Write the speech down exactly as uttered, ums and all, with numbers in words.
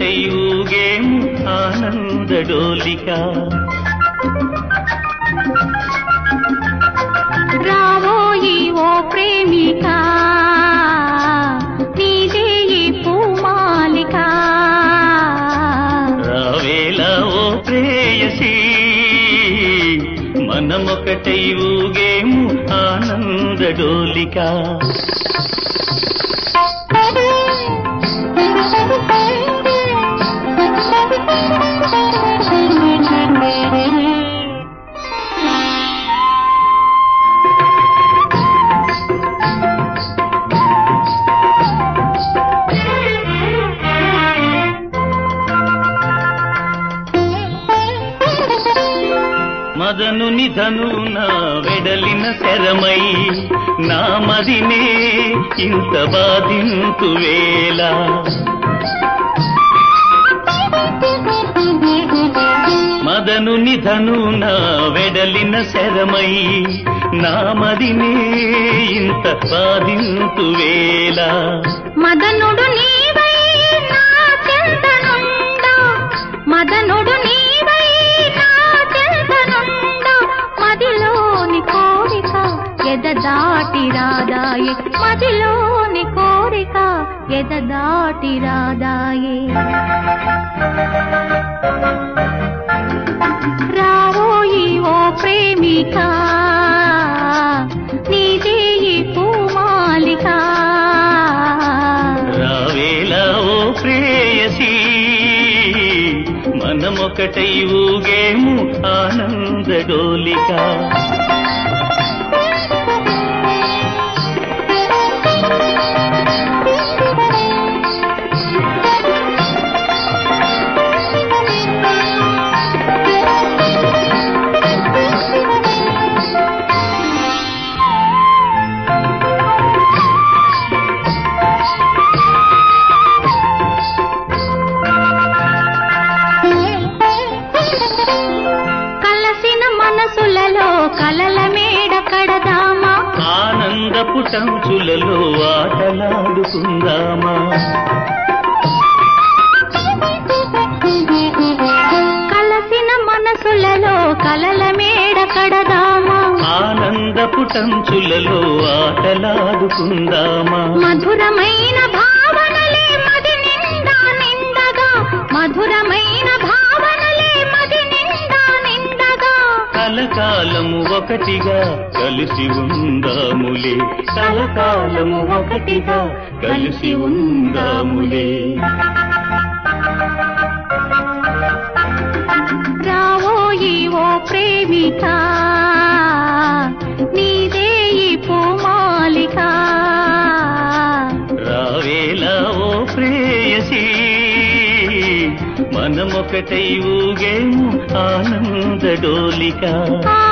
మనమొకటై ఊగేము ఆనందడోలిక. రావోయి ఓ ప్రేమిక నీదే ఈ పూమాలిక. రావేలా ఓ ప్రేయసి మనమొకటై ఊగేము ఆనందడోలిక. మదనుని ధనున వెడలిన శరమై నా మదినే ఇంత బాధింతు వేళ. మదనుని ధనున వెడలిన శరమై నా మదినే ఇంత బాధింతు వేళ. మదనుడు నీవై నా చెంతనుండ మదనుడు నీవై నా చెంతనుండ మదిలోని కోరిక ఎద దాటి రాదాయే. మదిలోని కోరిక ఎద దాటి రాదాయే. రావోయి ఓ ప్రేమిక నీదే ఈ పూమాలిక. రావేలా ఓ ప్రేయసి మనమొకటై ఊగేము ఆనందడోలిక. మనసులలో కలల మేడ కడదామా. ఆనందపు టంచులలో ఆటలాడుకుందామా. కలసిన మనసులలో కలల మేడ కడదామా. ఆనందపు టంచులలో ఆటలాడుకుందామా. మధురమైన భావనలే మది నిండా నిండగా మధురమైన భావనలే మది నిండా నిండగా. కలకాలము ఒకటిగా కలిసి ఉందాములే. కలకాలము ఒకటిగా కలిసి ఉందాములే. రావోయి ఓ ప్రేమిక నీదే ఈ పూమాలిక. రావేలా ఓ ప్రేయసి మనమొకటై ఊగేము ఆనందడోలిక.